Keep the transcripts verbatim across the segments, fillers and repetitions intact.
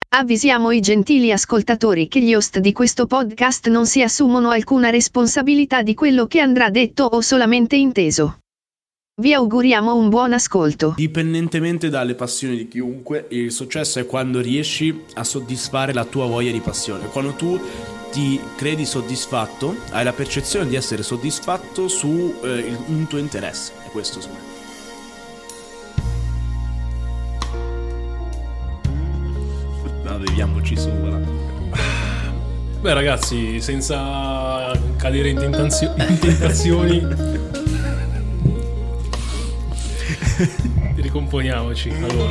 Avvisiamo i gentili ascoltatori che gli host di questo podcast non si assumono alcuna responsabilità di quello che andrà detto o solamente inteso. Vi auguriamo un buon ascolto. Dipendentemente dalle passioni di chiunque, il successo è quando riesci a soddisfare la tua voglia di passione. Quando tu ti credi soddisfatto, hai la percezione di essere soddisfatto su eh, il, un tuo interesse. È questo, secondo me. Beviamoci su, voilà. Beh ragazzi, senza cadere in, tentazio- in tentazioni ricomponiamoci. Allora,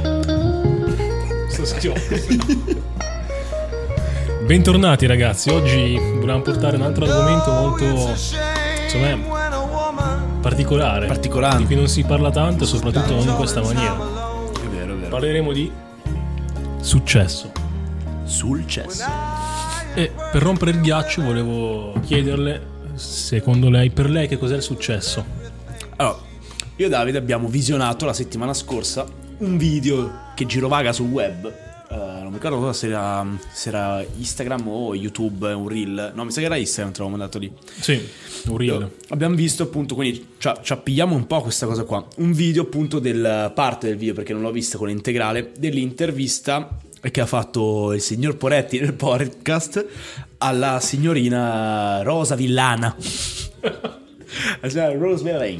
sto schiocco. Bentornati ragazzi, oggi volevamo portare un altro argomento molto, insomma, particolare, particolare, di cui non si parla tanto, soprattutto non in questa maniera. È vero, è vero. Parleremo di successo. Successo. E per rompere il ghiaccio volevo chiederle, secondo lei, per lei che cos'è il successo? Allora, io e Davide abbiamo visionato la settimana scorsa un video che girovaga sul web. Uh, non mi ricordo se era, se era Instagram o YouTube, un reel. No, mi sa che era Instagram, te l'avevo mandato lì. Sì, un reel. Io, abbiamo visto appunto, quindi ci, ci appigliamo un po' a questa cosa qua. Un video appunto del parte del video, perché non l'ho vista con l'integrale, dell'intervista che ha fatto il signor Poretti nel podcast alla signorina Rosa Villana. La signora Rose Villain.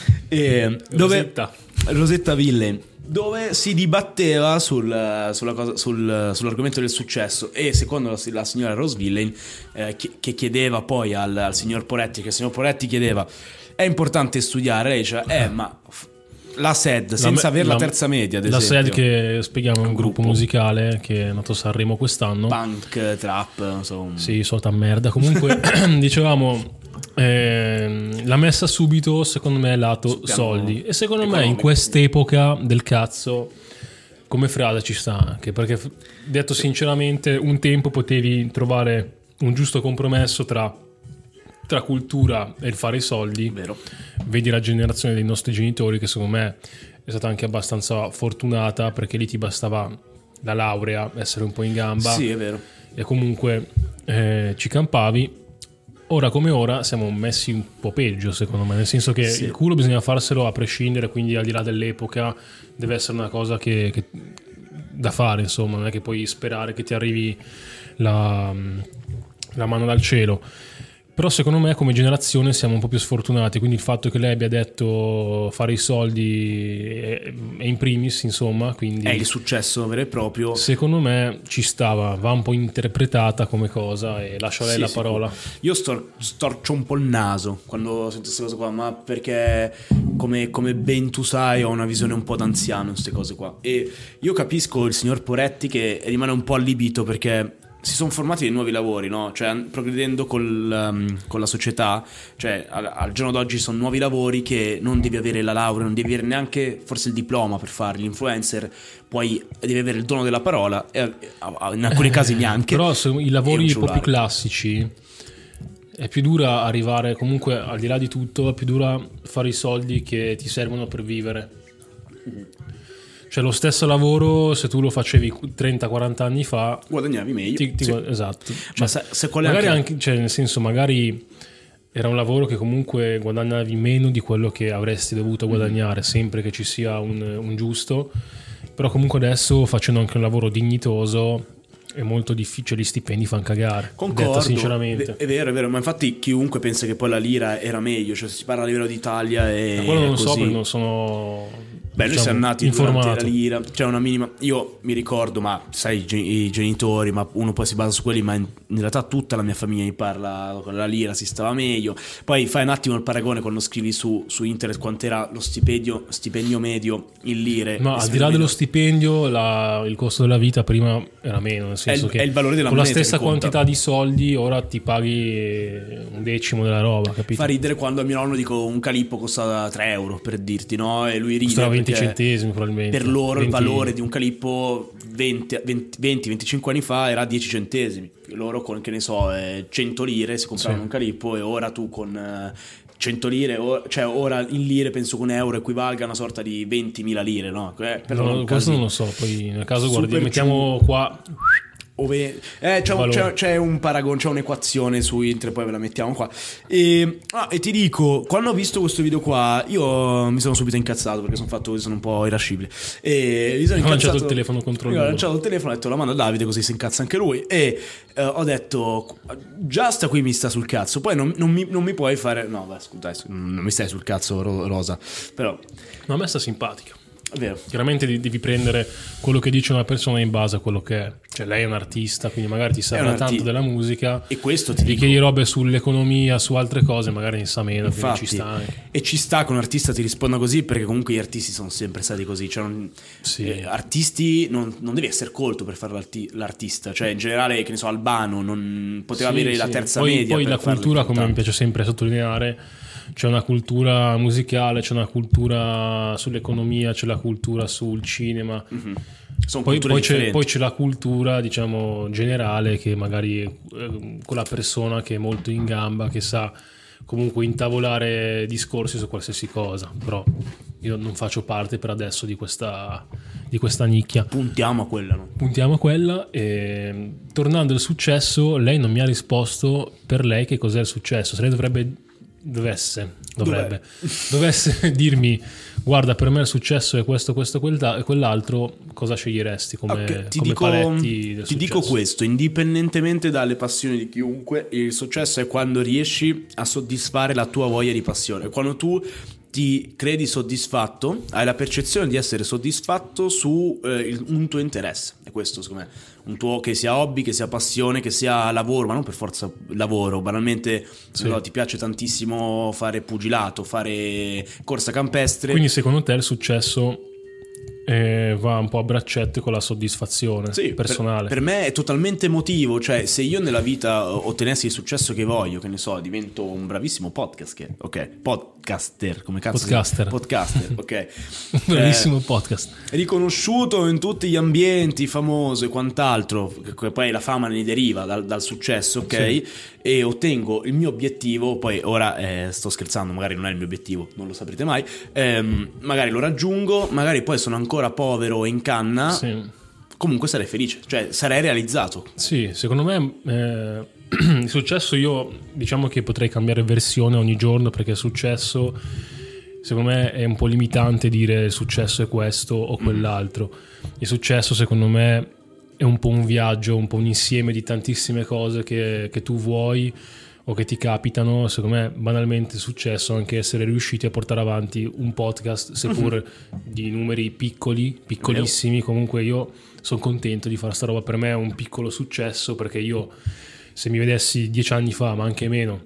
E dove Rosetta. Rosetta Villain, dove si dibatteva sul, sulla cosa, sul, sull'argomento del successo, e secondo la, la signora Rose Villain, eh, che, che chiedeva poi al, al signor Poretti, che il signor Poretti chiedeva: è importante studiare? Lei diceva: eh ma la S E D senza avere la, la terza media, ad la esempio. S E D, che spieghiamo, è un gruppo, gruppo musicale che è nato a Sanremo quest'anno, punk, trap, insomma. Sì, solita merda. Comunque dicevamo, eh, l'ha messa subito, secondo me, lato Spiamo soldi, e secondo economico. Me in quest'epoca del cazzo come frase ci sta anche, perché detto sinceramente un tempo potevi trovare un giusto compromesso tra tra cultura e il fare i soldi. Vero. Vedi la generazione dei nostri genitori, che secondo me è stata anche abbastanza fortunata, perché lì ti bastava la laurea, essere un po' in gamba. Sì, è vero. E comunque eh, ci campavi. Ora come ora siamo messi un po' peggio, secondo me, nel senso che sì, il culo bisogna farselo a prescindere, quindi al di là dell'epoca deve essere una cosa che, che da fare, insomma, non è che puoi sperare che ti arrivi la, la mano dal cielo. Però secondo me come generazione siamo un po' più sfortunati, quindi il fatto che lei abbia detto fare i soldi è, è in primis, insomma, quindi è il successo vero e proprio. Secondo me ci stava, va un po' interpretata come cosa, e lascio a lei sì, la parola. Io stor- storcio un po' il naso quando sento queste cose qua, ma perché come, come ben tu sai ho una visione un po' d'anziano in queste cose qua, e io capisco il signor Poretti che rimane un po' allibito, perché si sono formati dei nuovi lavori, no? Cioè, progredendo col, um, con la società, cioè al, al giorno d'oggi sono nuovi lavori che non devi avere la laurea, non devi avere neanche forse il diploma per farli. L'influencer poi devi avere il dono della parola, e in alcuni casi neanche. Però se i lavori un po' più classici è più dura arrivare, comunque al di là di tutto è più dura fare i soldi che ti servono per vivere. Mm-hmm. Cioè lo stesso lavoro, se tu lo facevi trenta quaranta anni fa, guadagnavi meglio. Ti, ti, sì. Esatto. Ma se, se magari anche... anche, cioè nel senso, magari era un lavoro che comunque guadagnavi meno di quello che avresti dovuto guadagnare, mm. sempre che ci sia un, un giusto. Però comunque adesso, facendo anche un lavoro dignitoso, è molto difficile, gli stipendi fanno cagare. Concordo, detta sinceramente. È vero, è vero, ma infatti chiunque pensa che poi la lira era meglio, cioè si parla a livello d'Italia e ma quello non così. So, perché non sono... Beh, noi diciamo, siamo nati informato. Durante la lira, c'è una minima. Io mi ricordo, ma sai, i genitori, ma uno poi si basa su quelli, ma in, in realtà tutta la mia famiglia mi parla con la lira, si stava meglio. Poi fai un attimo il paragone quando scrivi su, su internet quanto era lo stipendio, stipendio medio in lire. No, al di là dello stipendio, la, il costo della vita prima era meno, nel senso è il, che è il valore della con la moneta stessa quantità conta. Di soldi ora ti paghi un decimo della roba, capito? Fa ridere quando a mio nonno dico un calippo costa tre euro, per dirti, no? E lui ride. Costava venti centesimi probabilmente. Per loro venti il valore di un calippo venti venticinque anni fa era dieci centesimi. Loro con, che ne so, cento lire si compravano sì. un calippo, e ora tu con cento lire, o, cioè ora in lire penso che un euro equivalga a una sorta di ventimila lire, no? Eh, però no, non questo non lo so, poi nel caso guardi, mettiamo qua... Ove, eh, c'è, un, c'è, c'è un paragone, c'è un'equazione su internet, poi ve la mettiamo qua. E, ah, e ti dico, quando ho visto questo video qua, io mi sono subito incazzato perché sono fatto, sono un po' irascibile. E mi sono ho lanciato il telefono contro il muro. Ho lanciato il telefono, ho detto la mando a Davide così si incazza anche lui. E eh, ho detto, già sta qui mi sta sul cazzo. Poi non, non, mi, non mi puoi fare. No, beh, scusa, non mi stai sul cazzo, Rosa. Però. No, a me sta simpatica. È vero. Chiaramente devi prendere quello che dice una persona in base a quello che è. Cioè lei è un artista, quindi magari ti sa tanto arti- della musica. E questo ti gli dico. chiedi robe sull'economia, su altre cose, magari ne sa meno. Infatti, ci sta anche. E ci sta che un artista ti risponda così, perché comunque gli artisti sono sempre stati così. Cioè non, sì. eh, artisti non, non devi essere colto per fare l'arti- l'artista. Cioè in generale, che ne so, Albano non poteva sì, avere sì. la terza poi, media. Poi per la cultura, come mi piace sempre sottolineare, c'è una cultura musicale, c'è una cultura sull'economia, c'è la cultura sul cinema. Mm-hmm. Sono poi, poi, c'è, poi c'è c'è la cultura, diciamo, generale, che magari è quella persona che è molto in gamba, che sa comunque intavolare discorsi su qualsiasi cosa. Però io non faccio parte per adesso di questa, di questa nicchia. Puntiamo a quella, no? Puntiamo a quella. E tornando al successo, lei non mi ha risposto per lei che cos'è il successo. Se lei dovrebbe dovesse dovrebbe dovesse dirmi guarda, per me il successo è questo, questo, quel, quell'altro, cosa sceglieresti come, okay, ti come dico, paletti del ti successo? Dico questo, indipendentemente dalle passioni di chiunque, il successo è quando riesci a soddisfare la tua voglia di passione, quando tu ti credi soddisfatto, hai la percezione di essere soddisfatto su eh, il, un tuo interesse. È questo secondo me, un tuo, che sia hobby, che sia passione, che sia lavoro, ma non per forza lavoro, banalmente sì. No, ti piace tantissimo fare pugilato, fare corsa campestre. Quindi secondo te il successo eh, va un po' a braccetto con la soddisfazione sì, personale? Per, per me è totalmente emotivo, cioè se io nella vita ottenessi il successo che voglio, che ne so, divento un bravissimo podcast, che, ok, podcaster, come cazzo podcaster, si... podcaster, ok, un bravissimo eh, podcast, riconosciuto in tutti gli ambienti, famoso e quant'altro, che poi la fama ne deriva dal, dal successo, ok, sì. E ottengo il mio obiettivo, poi ora eh, sto scherzando, magari non è il mio obiettivo, non lo saprete mai, ehm, magari lo raggiungo, magari poi sono ancora povero e in canna, sì. Comunque sarei felice, cioè sarei realizzato. Sì, secondo me eh, il successo, io diciamo che potrei cambiare versione ogni giorno, perché il successo secondo me è un po' limitante dire il successo è questo o quell'altro. Il successo secondo me è un po' un viaggio, un po' un insieme di tantissime cose che, che tu vuoi o che ti capitano. Secondo me banalmente è successo anche essere riusciti a portare avanti un podcast, seppur mm-hmm. di numeri piccoli, piccolissimi. Comunque io sono contento di fare sta roba, per me è un piccolo successo, perché io se mi vedessi dieci anni fa, ma anche meno,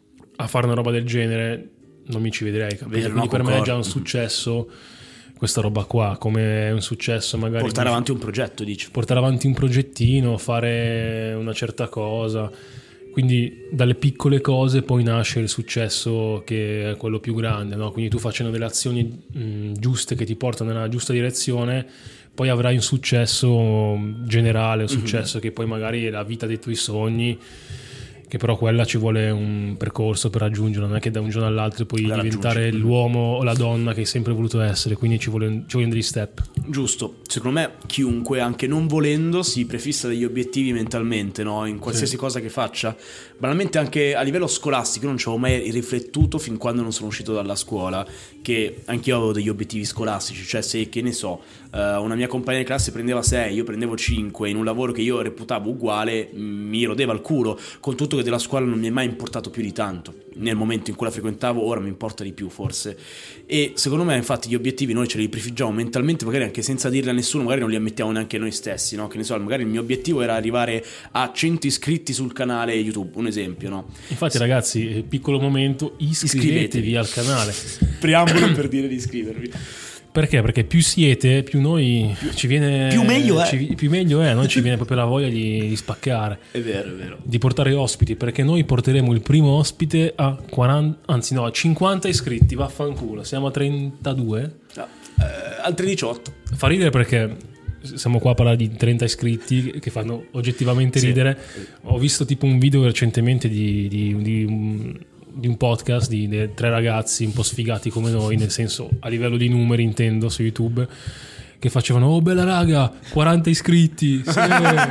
a fare una roba del genere non mi ci vedrei, capito? Quindi no, per concordo. Me è già un successo questa roba qua, come è un successo magari portare avanti un progetto, dici? Portare avanti un progettino, fare una certa cosa. Quindi dalle piccole cose poi nasce il successo, che è quello più grande, no? Quindi tu facendo delle azioni mh, giuste che ti portano nella giusta direzione, poi avrai un successo generale, un successo mm-hmm. che poi magari è la vita dei tuoi sogni, che però quella ci vuole un percorso per raggiungere, non è che da un giorno all'altro puoi la diventare raggiungi. L'uomo o la donna che hai sempre voluto essere, quindi ci vogliono ci vogliono degli step. Giusto, secondo me chiunque, anche non volendo, si prefissa degli obiettivi mentalmente, no? In qualsiasi sì. cosa che faccia, banalmente anche a livello scolastico. Io non ci avevo mai riflettuto fin quando non sono uscito dalla scuola, che anch'io avevo degli obiettivi scolastici, cioè se, che ne so, una mia compagna di classe prendeva sei, io prendevo cinque in un lavoro che io reputavo uguale, mi rodeva il culo, con tutto che della scuola non mi è mai importato più di tanto nel momento in cui la frequentavo. Ora mi importa di più forse, e secondo me infatti gli obiettivi noi ce li prefiggiamo mentalmente, magari anche senza dirli a nessuno, magari non li ammettiamo neanche noi stessi, no? Che ne so, magari il mio obiettivo era arrivare a cento iscritti sul canale YouTube, un esempio, no? Infatti ragazzi, piccolo momento, iscrivetevi, iscrivetevi. al canale. Preambolo per dire di iscrivervi. Perché? Perché più siete, più noi più, ci viene più meglio è, ci, più meglio è, noi ci viene proprio la voglia di, di spaccare. È vero, è vero. Di portare ospiti, perché noi porteremo il primo ospite a quaranta, anzi no, a cinquanta iscritti, vaffanculo. Siamo a trentadue? No, eh, altri diciotto. Fa ridere perché siamo qua a parlare di trenta iscritti che fanno oggettivamente ridere. Sì. Ho visto tipo un video recentemente di, di, di un di un podcast di, di tre ragazzi un po' sfigati come noi, nel senso a livello di numeri intendo, su YouTube, che facevano oh bella raga quaranta iscritti sì.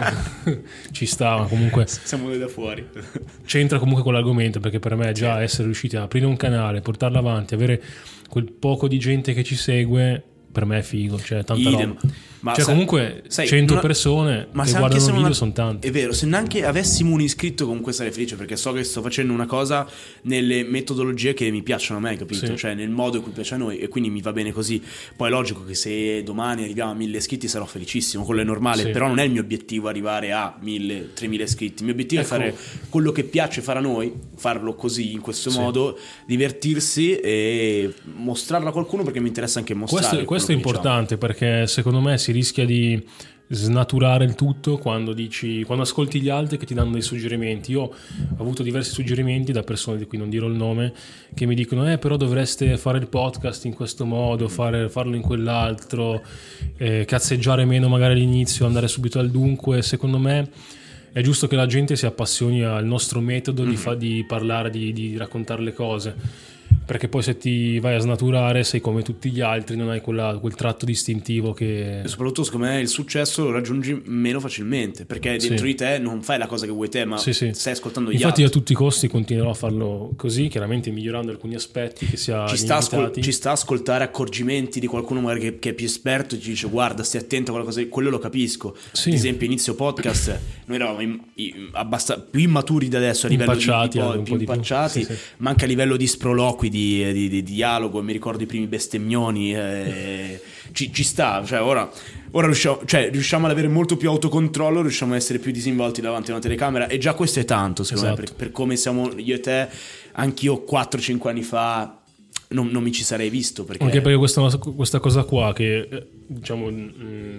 Ci stava comunque, siamo noi da fuori, c'entra comunque con l'argomento, perché per me già sì. essere riusciti a aprire un canale, portarlo avanti, avere quel poco di gente che ci segue, per me è figo, cioè tanta Idem. roba. Ma cioè sai, comunque sai, cento una, persone ma che guardano il video una, sono tante. È vero, se neanche avessimo un iscritto comunque sarei felice, perché so che sto facendo una cosa nelle metodologie che mi piacciono a me, capito? Sì. Cioè nel modo in cui piace a noi, e quindi mi va bene così. Poi è logico che se domani arriviamo a mille iscritti sarò felicissimo, quello è normale, sì. però non è il mio obiettivo arrivare a mille, tremila iscritti. Il mio obiettivo ecco. è fare quello che piace fare a noi, farlo così, in questo sì. modo, divertirsi e mostrarlo a qualcuno, perché mi interessa anche mostrare. Questo, questo è importante, perché secondo me si rischia di snaturare il tutto quando dici, quando ascolti gli altri che ti danno dei suggerimenti. Io ho avuto diversi suggerimenti da persone di cui non dirò il nome, che mi dicono eh però dovreste fare il podcast in questo modo, fare, farlo in quell'altro, eh, cazzeggiare meno magari all'inizio, andare subito al dunque. Secondo me è giusto che la gente si appassioni al nostro metodo mm-hmm. di, fa, di parlare, di, di raccontare le cose, perché poi se ti vai a snaturare sei come tutti gli altri, non hai quella, quel tratto distintivo che... E soprattutto secondo me il successo lo raggiungi meno facilmente, perché dentro sì. di te non fai la cosa che vuoi te, ma sì, sì. stai ascoltando gli Infatti altri. Infatti a tutti i costi continuerò a farlo così, chiaramente migliorando alcuni aspetti che sia ci sta, ascol- ci sta ascoltare accorgimenti di qualcuno magari che, che è più esperto e ti dice guarda stai attento a quella cosa, quello lo capisco. Sì. Ad esempio inizio podcast noi eravamo in, in, abbastanza più immaturi di adesso a livello impacciati, di, di, un più po' impacciati, di più. Sì, sì. ma anche a livello di sproloqui, di Di, di, di dialogo. Mi ricordo i primi bestemmioni, eh, ci, ci sta, cioè ora, ora riusciamo, cioè, riusciamo ad avere molto più autocontrollo, riusciamo ad essere più disinvolti davanti a una telecamera, e già questo è tanto secondo esatto. me per, per come siamo io e te. Anch'io quattro cinque anni fa non, non mi ci sarei visto, perché anche perché questa, questa cosa qua che diciamo mh,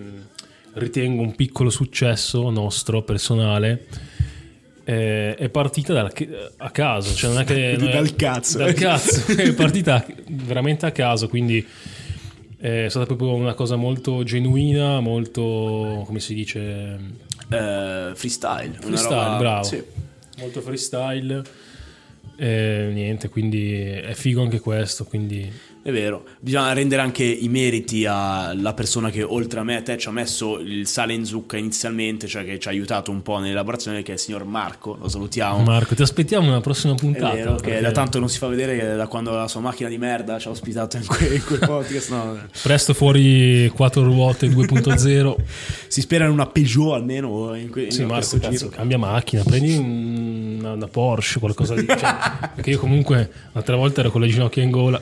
ritengo un piccolo successo nostro personale è partita dal, a caso, cioè non è che non è, dal cazzo dal cazzo è partita veramente a caso, quindi è stata proprio una cosa molto genuina, molto come si dice uh, freestyle freestyle roba, bravo sì. molto freestyle e niente, quindi è figo anche questo, quindi è vero, bisogna rendere anche i meriti alla persona che oltre a me e te ci ha messo il sale in zucca inizialmente, cioè che ci ha aiutato un po' nell'elaborazione, che è il signor Marco, lo salutiamo. Marco, ti aspettiamo nella prossima puntata. È vero, perché... che da tanto non si fa vedere, che da quando la sua macchina di merda ci ha ospitato in quel, in quel podcast. No. Presto fuori quattro ruote due punto zero. Si spera in una Peugeot almeno in que- in sì, Marco, cazzo, cambia macchina, prendi una, una Porsche, qualcosa di... Cioè, perché io comunque l'altra volta ero con le ginocchia in gola.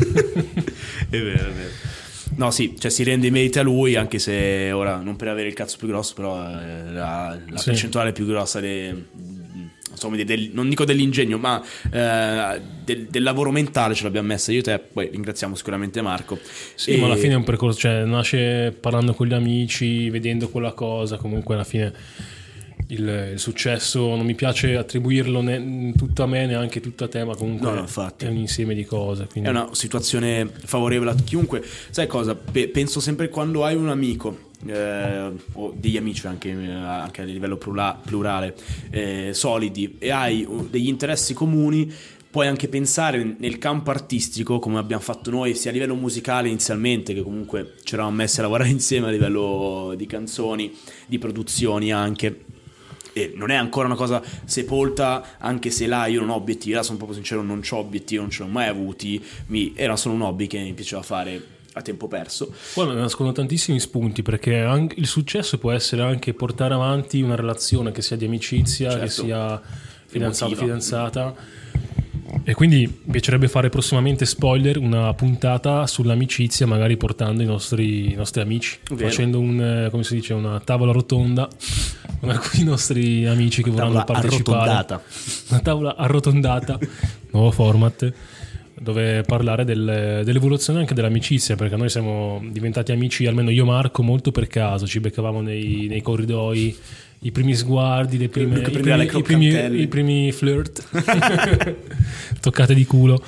È vero, è vero. No, sì, cioè si rende i meriti a lui, anche se ora non per avere il cazzo più grosso, però eh, la, la sì. percentuale più grossa de, insomma, del, non dico dell'ingegno, ma eh, del, del lavoro mentale ce l'abbiamo messa io e te. Poi ringraziamo sicuramente Marco. Sì, e... ma alla fine è un percorso, cioè nasce parlando con gli amici, vedendo quella cosa, comunque alla fine il, il successo non mi piace attribuirlo ne, tutto a me, neanche tutto a te, ma comunque no, no, infatti. È un insieme di cose, quindi... è una situazione favorevole a chiunque. Sai cosa? Pe- penso sempre quando hai un amico eh, o degli amici anche, anche a livello plura- plurale eh, solidi, e hai degli interessi comuni, puoi anche pensare nel campo artistico, come abbiamo fatto noi, sia a livello musicale inizialmente, che comunque ci eravamo messi a lavorare insieme a livello di canzoni, di produzioni anche. E non è ancora una cosa sepolta, anche se là io non ho obiettivi, là sono proprio sincero, non c'ho obiettivi, non ce l'ho mai avuti, mi, era solo un hobby che mi piaceva fare a tempo perso. Poi mi nascono tantissimi spunti, perché anche il successo può essere anche portare avanti una relazione, che sia di amicizia, certo, che sia fidanzato, fidanzata. E quindi mi piacerebbe fare prossimamente, spoiler, una puntata sull'amicizia, magari portando i nostri, i nostri amici, vero, facendo un, come si dice, una tavola rotonda con alcuni nostri amici che vorranno partecipare. Arrotondata. Una tavola arrotondata, nuovo format, dove parlare del, dell'evoluzione anche dell'amicizia, perché noi siamo diventati amici, almeno io e Marco, molto per caso. Ci beccavamo nei, nei corridoi, i primi sguardi, le prime, i, primi, i, primi, i primi flirt, toccate di culo,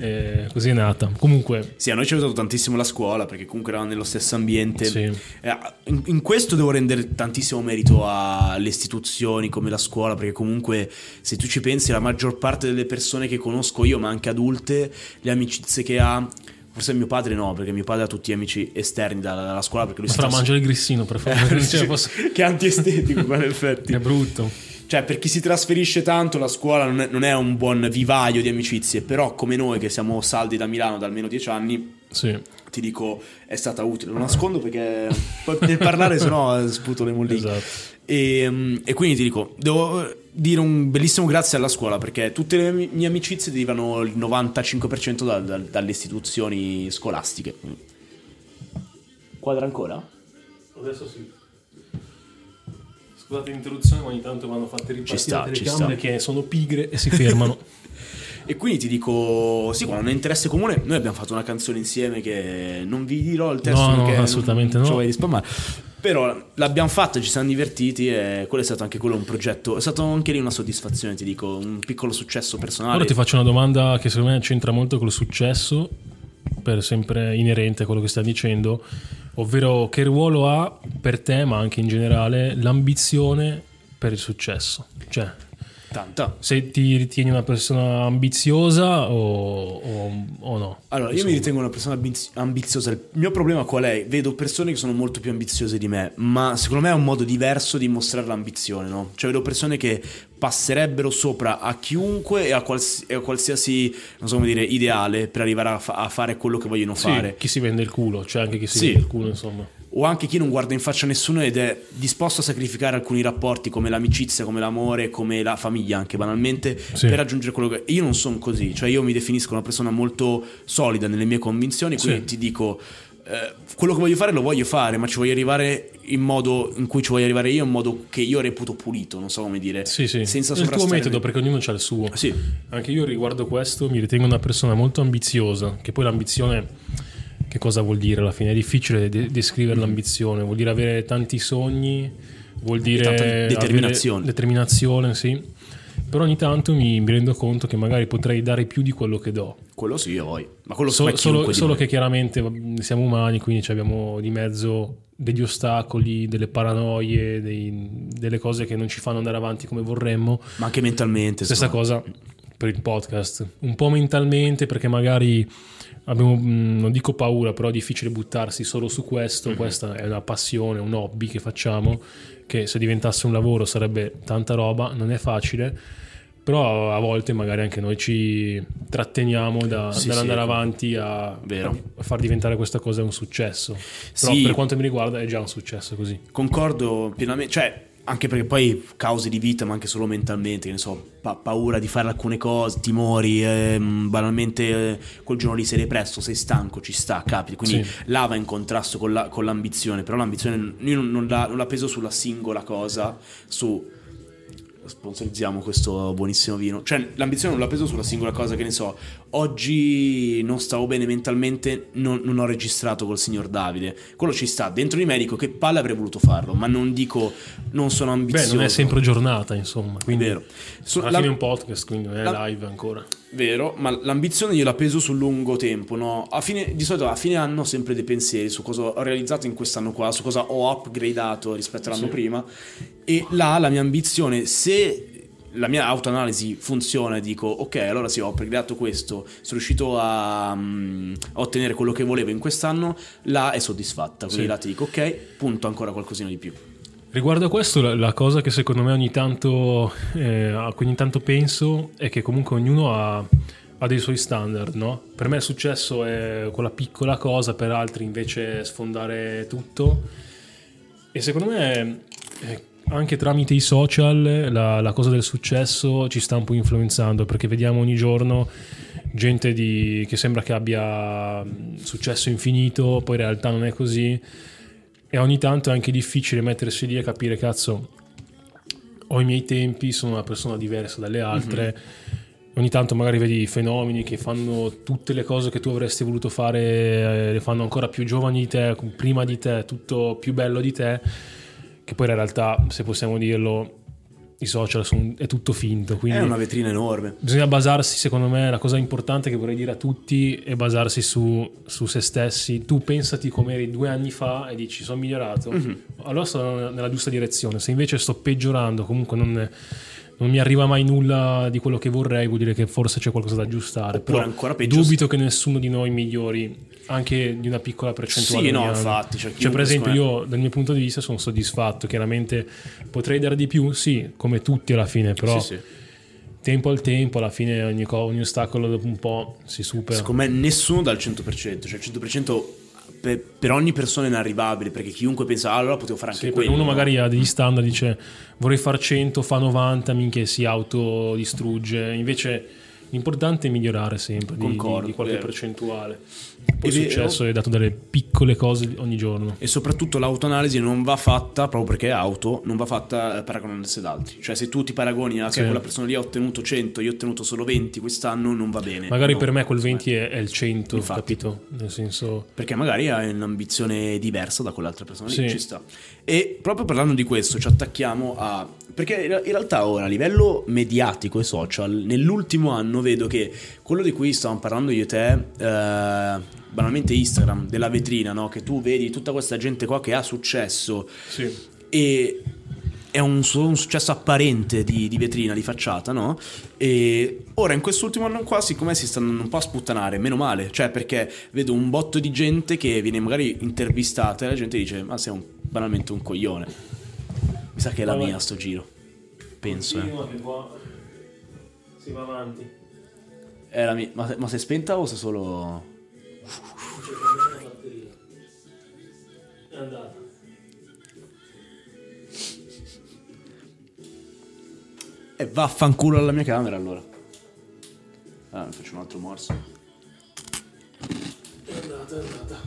E così è nata. Comunque sì, a noi ci ha aiutato tantissimo la scuola, perché comunque eravamo nello stesso ambiente. Sì. In, in questo devo rendere tantissimo merito alle istituzioni come la scuola, perché comunque se tu ci pensi la maggior parte delle persone che conosco io, ma anche adulte, le amicizie che ha, forse mio padre no, perché mio padre ha tutti gli amici esterni dalla, dalla scuola, perché lui ma fra sta... mangiare il grissino per favore. sì, cioè, posso... che è antiestetico in effetti è brutto. Cioè, per chi si trasferisce tanto, la scuola non è, non è un buon vivaio di amicizie, però come noi che siamo saldi da Milano da almeno dieci anni, sì, ti dico, è stata utile. Lo nascondo perché poi nel parlare sennò sputo le molliche. Esatto. E, e quindi ti dico, devo dire un bellissimo grazie alla scuola, perché tutte le mie amicizie derivano il novantacinque per cento da, da, dalle istituzioni scolastiche. Quadra ancora? Adesso sì. Scusate l'interruzione, ma ogni tanto vanno fatte ripartire ci sta, le ci telecamere sta. che sono pigre e si fermano. E quindi ti dico, sì, quando è interesse comune, noi abbiamo fatto una canzone insieme che non vi dirò il testo, no, perché no, assolutamente non no. ci voglio risparmiare. Però l'abbiamo fatta, ci siamo divertiti e quello è stato anche quello un progetto, è stato anche lì una soddisfazione, ti dico, un piccolo successo personale. Ora ti faccio una domanda che secondo me c'entra molto con il successo, per sempre inerente a quello che stai dicendo, ovvero che ruolo ha per te, ma anche in generale, l'ambizione per il successo? Cioè, Tanta. se ti ritieni una persona ambiziosa o, o, o no? Allora, io Insomma. mi ritengo una persona ambiz- ambiziosa. Il mio problema qual è? Vedo persone che sono molto più ambiziose di me, ma secondo me è un modo diverso di mostrare l'ambizione, no? Cioè vedo persone che passerebbero sopra a chiunque e a, quals- e a qualsiasi, non so come dire, ideale per arrivare a, fa- a fare quello che vogliono Sì, fare. chi si vende il culo, cioè anche chi si Sì. vende il culo, insomma. O anche chi non guarda in faccia a nessuno ed è disposto a sacrificare alcuni rapporti come l'amicizia, come l'amore, come la famiglia anche banalmente, Sì. per raggiungere quello che... Io non sono così, cioè io mi definisco una persona molto solida nelle mie convinzioni, quindi Sì. ti dico eh, quello che voglio fare lo voglio fare, ma ci voglio arrivare in modo in cui ci voglio arrivare io, in modo che io reputo pulito, non so come dire, Sì, sì. senza È il tuo sovrastare metodo, né- perché ognuno ha il suo. Sì. Anche io riguardo questo mi ritengo una persona molto ambiziosa, che poi l'ambizione che cosa vuol dire alla fine? È difficile de- descrivere l'ambizione, vuol dire avere tanti sogni, vuol dire tanta avere determinazione. determinazione, sì. Però ogni tanto mi, mi rendo conto che magari potrei dare più di quello che do. Quello sì, io voglio, ma quello So- fa solo chiunque di solo noi. che chiaramente siamo umani, quindi ci abbiamo di mezzo degli ostacoli, delle paranoie, dei- delle cose che non ci fanno andare avanti come vorremmo. Ma anche mentalmente. Stessa insomma. cosa per il podcast, un po' mentalmente, perché magari abbiamo, mh, non dico paura, però è difficile buttarsi solo su questo. Mm-hmm. Questa è una passione, un hobby che facciamo, che se diventasse un lavoro sarebbe tanta roba, non è facile, però a volte magari anche noi ci tratteniamo da, Sì, dall'andare sì, avanti a, vero. a far diventare questa cosa un successo. Però Sì. per quanto mi riguarda è già un successo così. Concordo pienamente, cioè anche perché poi cause di vita, ma anche solo mentalmente, che ne so, pa- paura di fare alcune cose, timori, ehm, banalmente eh, quel giorno lì sei depresso, sei stanco, ci sta, capita, quindi Sì. là va in contrasto con, la, con l'ambizione, però l'ambizione io non, non, la, non la peso sulla singola cosa, su sponsorizziamo questo buonissimo vino, cioè l'ambizione non la peso sulla singola cosa, che ne so, oggi non stavo bene mentalmente, non, non ho registrato col signor Davide, quello ci sta dentro di me, dico che palle avrei voluto farlo, ma non dico non sono ambizioso. Beh, non è sempre giornata, insomma, quindi Vero. So- alla la- fine è un podcast, quindi non è la- live ancora. Vero, ma l'ambizione io la peso sul lungo tempo, no? A fine, di solito a fine anno ho sempre dei pensieri su cosa ho realizzato in quest'anno qua, su cosa ho upgradato rispetto all'anno Sì. prima, e là la mia ambizione, se la mia autoanalisi funziona e dico ok, allora sì, ho upgradato questo, sono riuscito a, mm, a ottenere quello che volevo in quest'anno, là è soddisfatta, quindi Sì. là ti dico ok, punto ancora qualcosina di più. Riguardo a questo, la, la cosa che secondo me ogni tanto, eh, a cui ogni tanto penso è che comunque ognuno ha, ha dei suoi standard, no? Per me il successo è quella piccola cosa, per altri invece è sfondare tutto. E secondo me eh, anche tramite i social la, la cosa del successo ci sta un po' influenzando, perché vediamo ogni giorno gente di, che sembra che abbia successo infinito, poi in realtà non è così. E ogni tanto è anche difficile mettersi lì e capire, cazzo, ho i miei tempi, sono una persona diversa dalle altre. Mm-hmm. Ogni tanto magari vedi fenomeni che fanno tutte le cose che tu avresti voluto fare, eh, le fanno ancora più giovani di te, prima di te, tutto più bello di te, che poi in realtà, se possiamo dirlo, i social sono, è tutto finto, quindi è una vetrina enorme. Bisogna basarsi, secondo me, la cosa importante che vorrei dire a tutti è basarsi su, su se stessi. Tu pensati come eri due anni fa e dici sono migliorato, mm-hmm. allora sto nella giusta direzione. Se invece sto peggiorando, comunque non, non mi arriva mai nulla di quello che vorrei, vuol dire che forse c'è qualcosa da aggiustare. Oppure però ancora peggio, dubito che nessuno di noi migliori anche di una piccola percentuale. Sì, no, infatti, cioè, cioè per esempio io dal mio punto di vista sono soddisfatto, chiaramente potrei dare di più, sì, come tutti alla fine, però sì, sì. tempo al tempo, alla fine ogni, ogni ostacolo dopo un po' si supera. Secondo me nessuno dal cento per cento, cioè il cento per cento per, per ogni persona è inarrivabile, perché chiunque pensa ah, allora potevo fare anche sì, quello. Uno no? magari ha degli standard, dice vorrei far cento, fa novanta, minchia si autodistrugge, invece l'importante è migliorare sempre di, Concordo, di, di qualche vero. percentuale. Poi il vero. successo è dato dalle piccole cose ogni giorno. E soprattutto l'autoanalisi non va fatta, proprio perché è auto, non va fatta paragonandosi ad altri. Cioè se tu ti paragoni a che sì. quella persona lì ha ottenuto cento, io ho ottenuto solo venti quest'anno, non va bene. Magari no, per me quel venti è, è il cento, infatti. capito? Nel senso... Perché magari hai un'ambizione diversa da quell'altra persona lì, sì. ci sta. E proprio parlando di questo ci attacchiamo a... Perché in realtà ora a livello mediatico e social nell'ultimo anno vedo che quello di cui stavamo parlando io e te, eh, banalmente Instagram, della vetrina, no? Che tu vedi tutta questa gente qua che ha successo, sì. e è un, un successo apparente di, di vetrina, di facciata, no? E ora in quest'ultimo anno qua siccome si stanno un po' a sputtanare, meno male, cioè perché vedo un botto di gente che viene magari intervistata e la gente dice ma sei un, banalmente un coglione. Mi sa che è la Vabbè. mia sto giro. Penso, Continua, eh. che qua si va avanti. È la mia. Ma, ma sei spenta o sei solo. È andata. E vaffanculo alla mia camera allora. Ah, mi faccio un altro morso. È andata, è andata.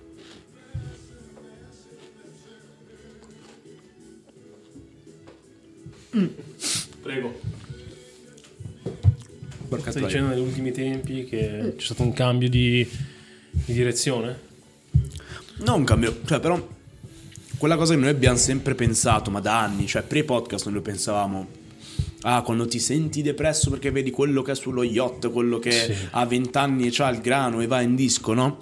Mm. Prego. Porca Stai troia. dicendo negli ultimi tempi che c'è stato un cambio di, di direzione? No, un cambio. Cioè, però. Quella cosa che noi abbiamo sempre pensato, ma da anni, cioè pre-podcast noi lo pensavamo. Ah, quando ti senti depresso perché vedi quello che è sullo yacht, quello che sì. ha vent'anni e c'ha il grano e va in disco, no?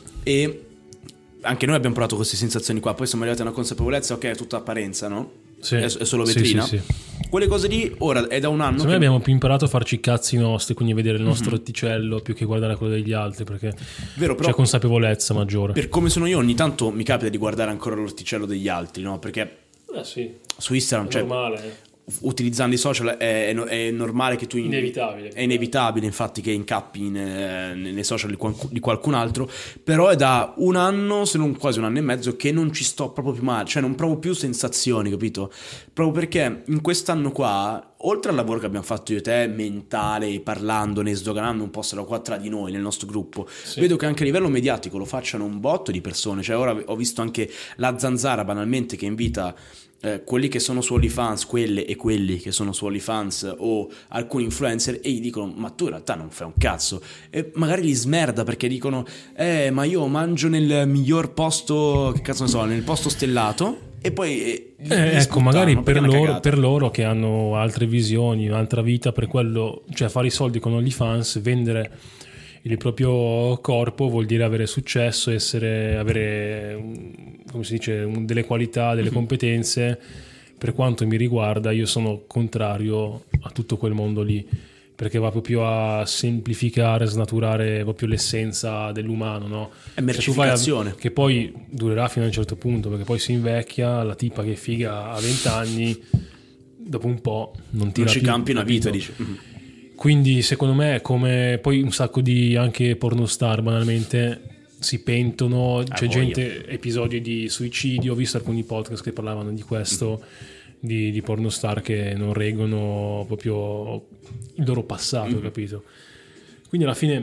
E anche noi abbiamo provato queste sensazioni qua. Poi siamo arrivati a una consapevolezza, ok, è tutta apparenza, no? Sì. È, è solo vetrina. Sì, sì, sì. Quelle cose lì, ora è da un anno. Secondo me che... abbiamo più imparato a farci i cazzi nostri, quindi vedere il nostro Mm-hmm. orticello più che guardare quello degli altri, perché Vero, però, c'è consapevolezza maggiore. per come sono io, ogni tanto mi capita di guardare ancora l'orticello degli altri, no? Perché Eh sì, su Instagram, è cioè, normale. eh. utilizzando i social è, è, è normale che tu in- Inevitabile. è inevitabile infatti che incappi in, eh, nei social di, qual- di qualcun altro, però è da un anno, se non quasi un anno e mezzo, che non ci sto proprio più male, cioè non provo più sensazioni, capito? Proprio perché in quest'anno qua, oltre al lavoro che abbiamo fatto io e te, mentale, parlandone, sdoganando un po' se qua tra di noi nel nostro gruppo, Sì. vedo che anche a livello mediatico lo facciano un botto di persone, cioè ora ho visto anche la Zanzara banalmente che invita Eh, quelli che sono su OnlyFans, quelle e quelli che sono su OnlyFans o alcuni influencer, e gli dicono ma tu in realtà non fai un cazzo, e magari li smerda perché dicono eh ma io mangio nel miglior posto, che cazzo ne so, nel posto stellato, e poi eh, li- Eh, li ecco, sputtano, magari perché per è una loro, cagata. per loro che hanno altre visioni, un'altra vita, per quello, cioè fare i soldi con OnlyFans, vendere il proprio corpo vuol dire avere successo, essere, avere, come si dice, un- delle qualità, delle competenze. Per quanto mi riguarda, io sono contrario a tutto quel mondo lì, perché va proprio a semplificare, snaturare proprio l'essenza dell'umano, no? È mercificazione. Cioè, che poi durerà fino a un certo punto, perché poi si invecchia, la tipa che è figa a venti anni, dopo un po' non tira non ci più, campi una vita, capito? dice. Mhm. Quindi secondo me è come poi un sacco di anche pornostar banalmente si pentono, c'è voglia. gente, episodi di suicidio, ho visto alcuni podcast che parlavano di questo, di, di pornostar che non reggono proprio il loro passato, Mm-hmm. capito? Quindi alla fine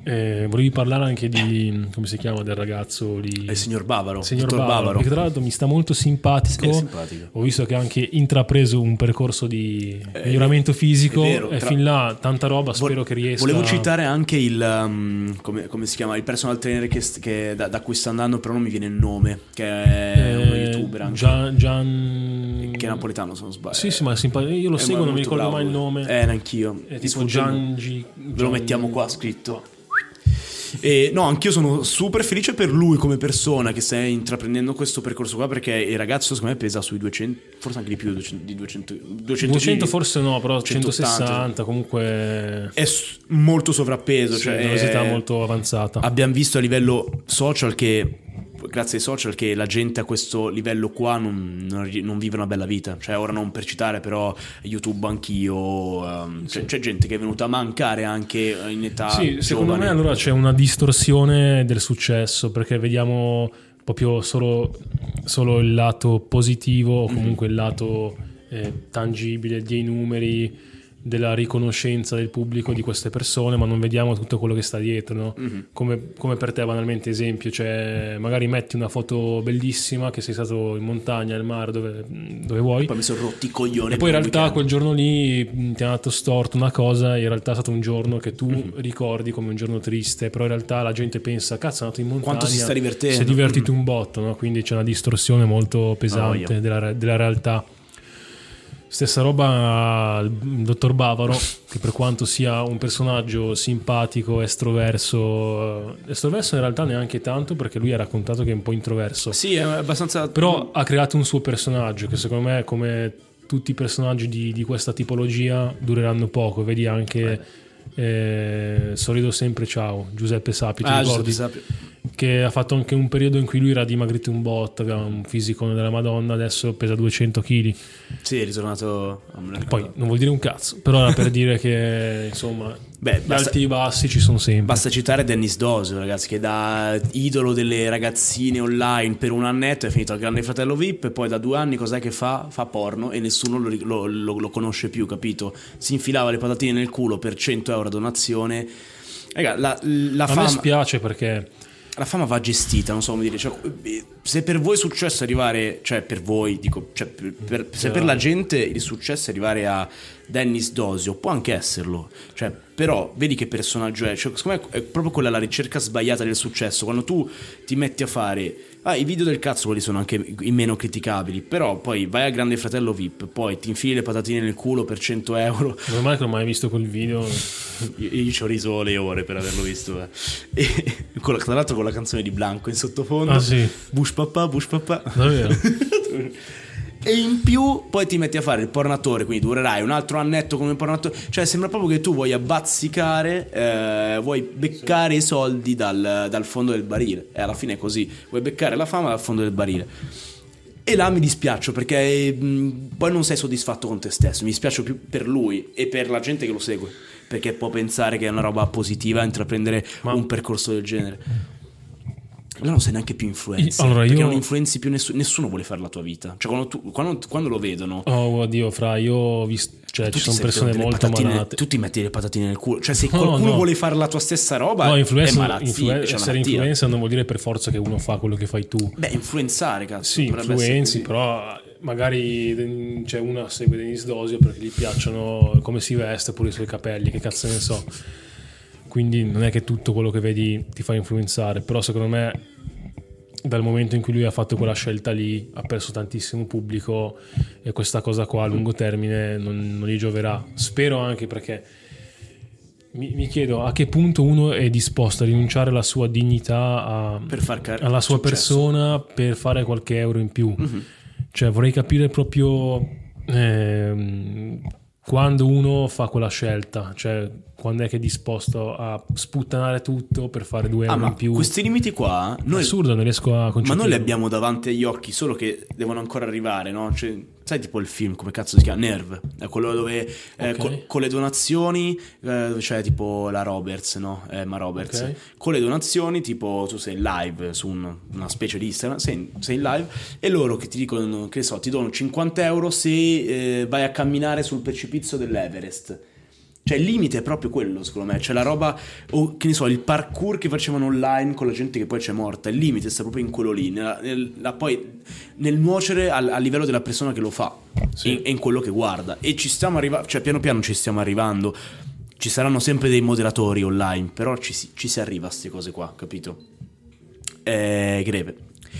Eh, volevi parlare anche di, come si chiama, del ragazzo lì, il signor Bavaro, il signor Bavaro, Bavaro, che tra l'altro mi sta molto simpatico. Sì, simpatico. Ho visto che ha anche intrapreso un percorso di eh, miglioramento fisico, vero, e tra... fin là tanta roba, spero Vo- che riesca. Volevo citare anche il um, come, come si chiama, il personal trainer che, che da, da cui sta andando, però non mi viene il nome, che è eh, uno youtuber anche. Gian, Gian... che è napoletano, se non sbaglio. Sì, sì, ma è simpatico. Io lo è seguo, non mi ricordo bravo. mai il nome. Eh, neanch'io. È tipo Giangi. Ve lo mettiamo qua scritto. E no, anch'io sono super felice per lui come persona che sta intraprendendo questo percorso qua, perché il ragazzo secondo me pesa sui duecento, forse anche di più di duecento, duecento, duecento forse no, però centottanta. centosessanta comunque è molto sovrappeso, sì, cioè è un'obesità molto avanzata. Abbiamo visto a livello social che grazie ai social che la gente a questo livello qua non, non, non vive una bella vita, cioè ora non per citare, però YouTube anch'io um, sì. c'è, c'è gente che è venuta a mancare anche in età sì, giovane. Secondo me allora c'è una distorsione del successo, perché vediamo proprio solo, solo il lato positivo o comunque mm-hmm. il lato eh, tangibile dei numeri, della riconoscenza del pubblico di queste persone, ma non vediamo tutto quello che sta dietro, no? Mm-hmm. come, come per te banalmente esempio, cioè magari metti una foto bellissima che sei stato in montagna, al mare, dove, dove vuoi, poi mi sono rotti i coglioni e poi in realtà weekend. Quel giorno lì ti ha dato storto una cosa, in realtà è stato un giorno che tu mm-hmm. ricordi come un giorno triste, però in realtà la gente pensa cazzo è andato in montagna, quanto si sta divertendo, si è divertito mm-hmm. un botto, no? Quindi c'è una distorsione molto pesante oh, della, della realtà. Stessa roba il dottor Bavaro, che per quanto sia un personaggio simpatico, estroverso, estroverso in realtà neanche tanto, perché lui ha raccontato che è un po' introverso. Sì, è abbastanza. Però ha creato un suo personaggio che secondo me, come tutti i personaggi di, di questa tipologia, dureranno poco. Vedi anche eh, Sorrido sempre ciao, Giuseppe Sapi, ti ah, ricordi? Giuseppe Sapi. Che ha fatto anche un periodo in cui lui era dimagrito un botto, aveva un fisico della Madonna, adesso pesa duecento chili. Sì, è ritornato. Poi non vuol dire un cazzo, però era per dire che insomma beh, gli basta, alti e i bassi ci sono sempre. Basta citare Dennis Dosio, ragazzi, che da idolo delle ragazzine online per un annetto è finito al Grande Fratello V I P, e poi da due anni cos'è che fa? Fa porno e nessuno lo, lo, lo, lo conosce più, capito? Si infilava le patatine nel culo per cento euro donazione. Raga, la, la fama... A me spiace perché la fama va gestita, non so come dire, cioè, se per voi è successo arrivare, cioè per voi dico, cioè per, per, se per la gente il successo è arrivare a Dennis Dosio, può anche esserlo, cioè, però vedi che personaggio è, cioè, secondo me è proprio quella la ricerca sbagliata del successo, quando tu ti metti a fare ah, i video del cazzo, quelli sono anche i meno criticabili, però poi vai al Grande Fratello V I P, poi ti infili le patatine nel culo per cento euro. Non mai che non ho mai visto quel video. Io, io ci ho riso le ore per averlo visto, eh. E, con la, tra l'altro con la canzone di Blanco in sottofondo. Ah sì, Bush papà, Bush papà. Davvero? E in più poi ti metti a fare il pornatore, quindi durerai un altro annetto come pornatore, cioè sembra proprio che tu vuoi abbazzicare, eh, vuoi beccare sì. i soldi dal, dal fondo del barile, e alla fine è così, vuoi beccare la fama dal fondo del barile. E là mi dispiaccio perché mh, poi non sei soddisfatto con te stesso, mi dispiace più per lui e per la gente che lo segue, perché può pensare che è una roba positiva intraprendere Ma... un percorso del genere. Allora non sei neanche più influencer, allora perché io... non influenzi più nessuno, nessuno vuole fare la tua vita, cioè quando, tu, quando, quando lo vedono oh oddio fra io ho visto, cioè ci sono persone molto malate, tu ti metti le patatine nel culo, cioè se no, qualcuno no. vuole fare la tua stessa roba no, influencer, è malazzi, influ- è essere influencer non vuol dire per forza che uno fa quello che fai tu. Beh, influenzare cazzo, sì, influenzi, però magari c'è una segue Dennis Dosio perché gli piacciono come si veste pure i suoi capelli, che cazzo ne so, quindi non è che tutto quello che vedi ti fa influenzare, però secondo me dal momento in cui lui ha fatto quella scelta lì ha perso tantissimo pubblico e questa cosa qua a lungo termine non, non gli gioverà, spero, anche perché mi, mi chiedo a che punto uno è disposto a rinunciare alla sua dignità a, per far car- alla sua successo. persona per fare qualche euro in più. Mm-hmm. Cioè vorrei capire proprio eh, quando uno fa quella scelta, cioè quando è che è disposto a sputtanare tutto per fare due euro ah, in più. Questi limiti qua noi, è assurdo, non riesco a concepire. Ma noi li abbiamo davanti agli occhi, solo che devono ancora arrivare, no? Cioè, sai tipo il film, come cazzo si chiama? Nerve, è quello dove eh, okay. co- con le donazioni eh, c'è tipo la Roberts, no? Emma Roberts, okay. Con le donazioni tipo tu sei in live su un, una specie di Instagram, sei, sei in live e loro che ti dicono, che ne so, ti donano cinquanta euro se eh, vai a camminare sul precipizio dell'Everest. Cioè Cioè il limite è proprio quello, secondo me. Cioè la roba, o che ne so, il parkour che facevano online con la gente che poi c'è morta. Il limite sta proprio in quello lì, nella, nel, la, poi nel nuocere al, al livello della persona che lo fa, sì. e, e in quello che guarda. E ci stiamo arrivando, cioè piano piano ci stiamo arrivando. Ci saranno sempre dei moderatori online, però ci si, ci si arriva a queste cose qua, capito? È greve.